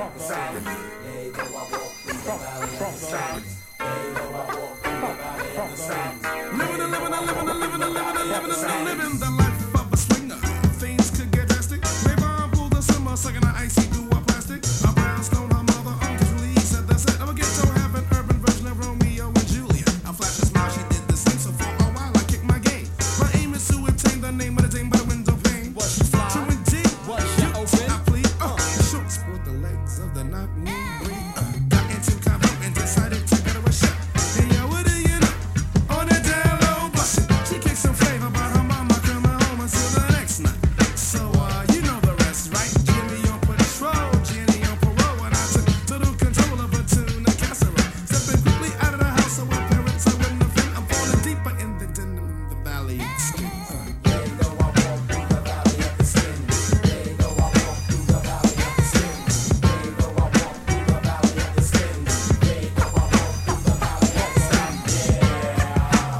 of the silence. Yea, though I walk through the valley of the silence. Yea, though I walk through the valley of the silence. Living the life of a swinger. Things could get drastic. Maybe I'll pull the summer, sucking an icy through a plastic. A brownstone, her mother, Uncle Lee said that's it. I'm a ghetto, have an urban version of Romeo and Juliet. I flash a smile, she did the same, so for a while I kicked my game. My aim is to obtain the name of the dame by the window pane. Was she fly? To indeed, Was she open? I plead, shorts for the legs of the knock-knee breed. Got into combo and decided to get her a shot. And yo, what do you know? On the down low, bustin'. She kicked some flavor about her mama coming home until the next night. So, you know the rest, right? Jimmy on patrol, Jenny on parole, and I took total control of a tuna casserole. Stepping quickly out of the house, so with parents I wouldn't offend. I'm falling deeper in the denim, the valley of the skin. Yea, though I walk through the valley of the skin. Yea, though I walk through the valley of the skin. Yea, though I walk through the valley of the skin. Yea, though I walk through the valley of the skin.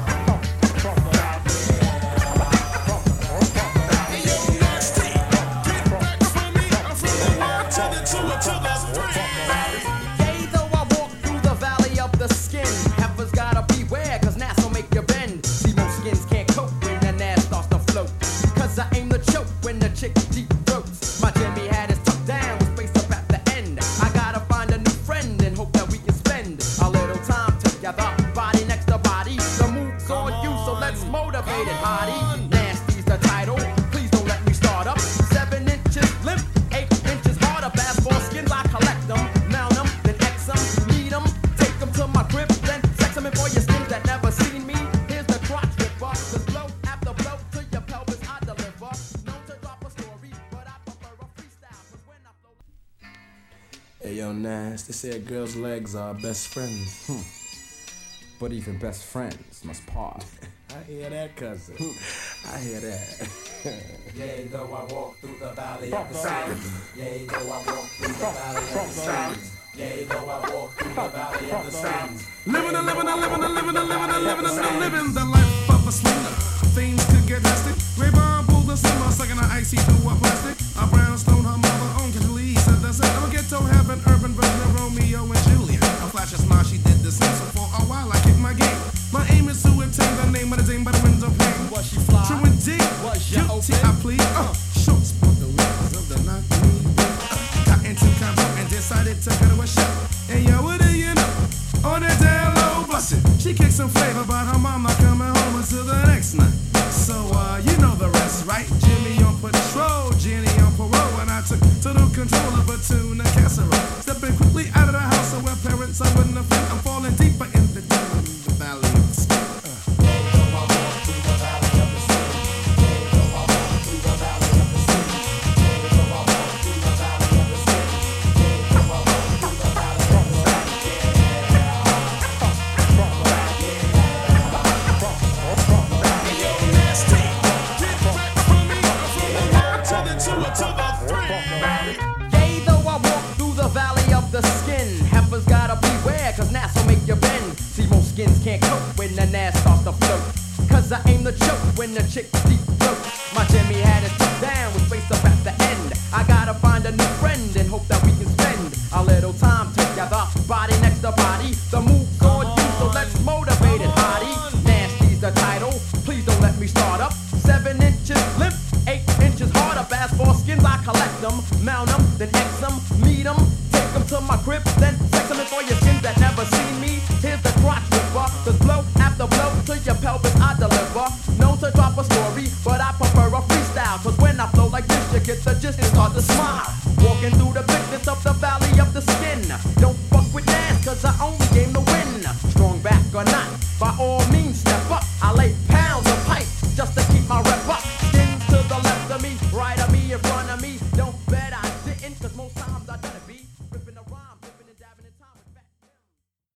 Hey, yo, nasty, get back from me. I'm from the one to the two to the three. Yea, though I walk through the valley of the skin, heifers gotta beware, cause Nass will make you bend. See, most skins can't cope when the Nass starts to float. Cause I aim to choke when the chick deep throats. My Jimmy had his tucked down, was spaced up at the end. I gotta find a new friend and hope that we can spend a little time together, body next to body. The move's on you, so let's motivate it, hottie. Nasty's the title, please don't let me start up. 7 inches limp, 8 inches hard up. As for skins, I collect them, mount them, then X them, meet them, take them to my crib, then sex them. And for your skins that never seen me, here's the crotch ripper. Cause blow after blow to your pelvis I deliver. Known to drop a story, but I prefer a freestyle. Cause when I flow Hey yo, Nas, they say a girl's legs are best friends. But even best friends must part. I hear that, cousin. I hear that. Yea, though I walk through the valley of the silence. Yea, though I walk through the valley of the silence. Yea, though I walk through the valley of the silence. Living the life of a swinger. Things could get drastic. Ray-Ban pulled the summer, sucking an icy through a plastic. A brownstone, her mother, Uncle Lee said that's it. I'm a ghetto, have an urban version of Romeo and Juliet. I flash a smile, she did the same, so for a while I kicked my game. My aim is to obtain the name of the dame by the window pane. was she fly? True indeed, Was she guilty, open? I plead. Shorts for the legs of the knock-knee breed. Got into combo and decided to cut her a shot. And yo, what do you know? On the down low, bustin'. She kicked some flavor about her mama coming home until the next night. So, you know the rest, right? Jimmy on patrol, Jenny on parole, and I took total control of a tuna casserole. Stepping quickly out of the house, so where parents I wouldn't offend. I'm falling deeper in the denim, the valley of the skin. Yea, though I walk through the valley of the skin. Yea, though I walk through the valley of the skin. Yea, though I walk through the valley of the skin. Yea, though I walk through the valley of the skin. Hey, yo, nasty, get back from me. I'm from the one to the two to the three. Yea, though I walk through the valley of the skin, heifers gotta beware, cause Nass will make you bend. See, most skins can't cope when the Nass starts to float. Cause I aim to choke when the chick deep throats. My Jimmy had his tucked down, was spaced up at the end. I gotta find a new friend and hope that we can spend a little time together, body next to body. The move's on you, so let's motivate it, hottie. Nasty's the title, please don't let me start up. 7 inches limp, 8 inches hard up. As for skins, I collect them, mount them, then X them, meet them, take them to my crib, then sex them. And for your skins that never seen me, here's the crotch ripper. Cause blow after blow to your pelvis I deliver. Known to drop a story, but I prefer a freestyle. Cause when I flow like this, you get the gist and start to smile. Walking through the thickness of the valley